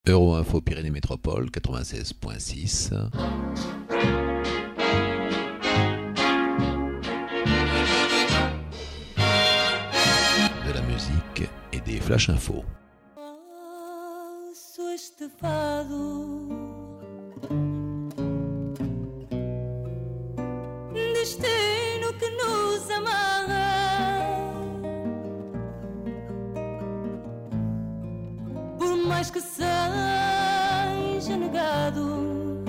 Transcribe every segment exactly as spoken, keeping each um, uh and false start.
Euro-Info Pyrénées Métropole quatre-vingt-seize point six. De la musique et des flash infos. Sou este fado, destino que nos amarra, por mais que seja negado,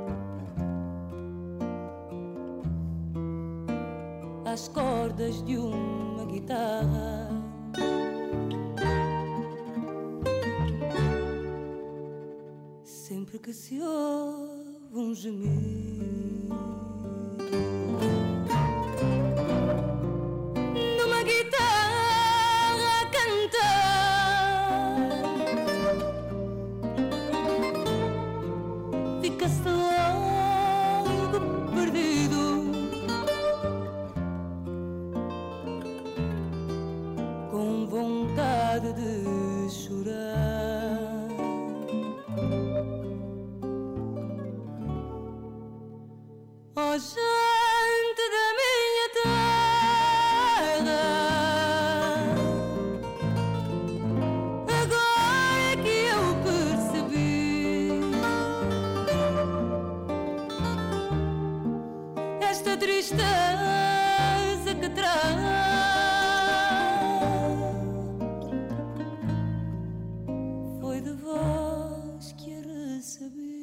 às cordas de uma guitarra. Sempre que se ouve um gemido numa guitarra a cantar, fica-se logo perdido, com vontade de chorar. Oh, gente da minha terra, agora é que eu percebi esta tristeza que traz. Foi de vós que a recebi.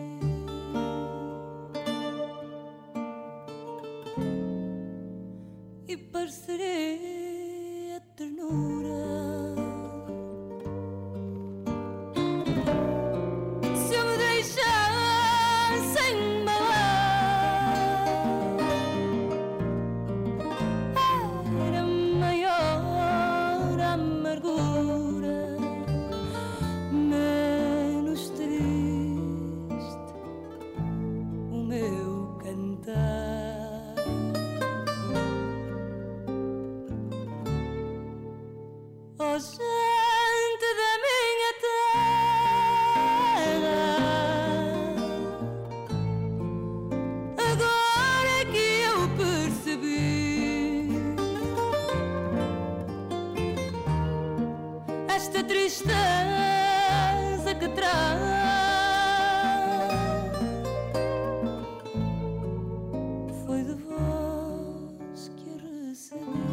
E parecerei a ternura se eu me deixasse embalar. Era maior a amargura, menos triste o meu cantar. Oh, gente da minha terra, agora é que eu percebi esta tristeza que traz. Foi de vós que a recebi.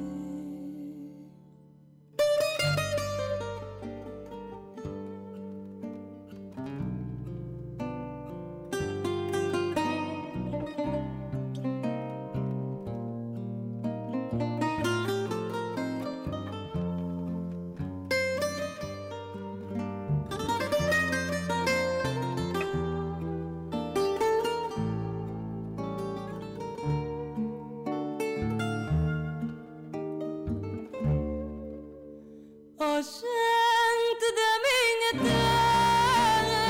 Oh, gente da minha terra,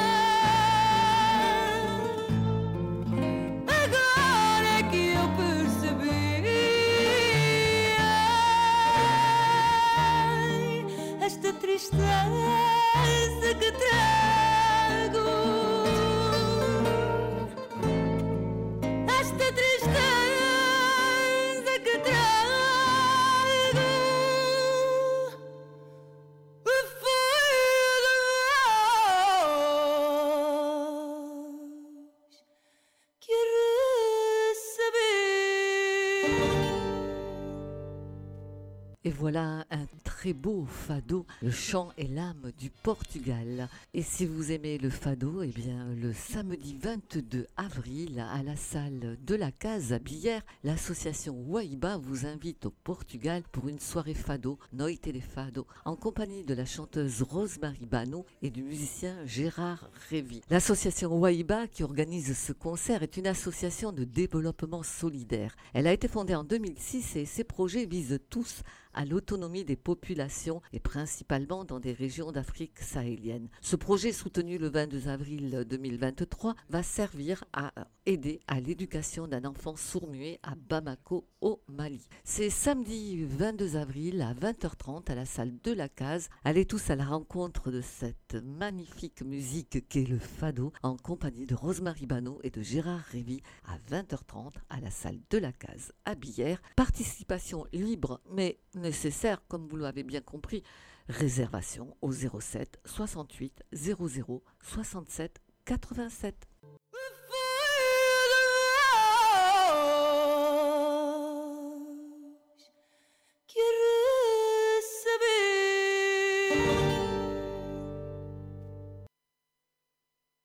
agora é que eu percebi esta tristeza que trago, esta tristeza que trago. Et voilà un très beau fado, le chant et l'âme du Portugal. Et si vous aimez le fado, eh bien le samedi vingt-deux avril à la salle de la Case à Billère, l'association Waiba vous invite au Portugal pour une soirée fado, Noite de Fado, en compagnie de la chanteuse Rosemary Bano et du musicien Gérard Révy. L'association Waiba qui organise ce concert est une association de développement solidaire. Elle a été fondée en deux mille six et ses projets visent tous à l'autonomie des populations et principalement dans des régions d'Afrique sahélienne. Ce projet soutenu le vingt-deux avril deux mille vingt-trois va servir à aider à l'éducation d'un enfant sourd-muet à Bamako au Mali. C'est samedi vingt-deux avril à vingt heures trente à la salle de la Case. Allez tous à la rencontre de cette cette magnifique musique qu'est le fado en compagnie de Rosemary Bano et de Gérard Révy à vingt heures trente à la salle de la Case à Billère. Participation libre mais nécessaire comme vous l'avez bien compris. Réservation au zéro sept soixante-huit zéro zéro soixante-sept quatre-vingt-sept.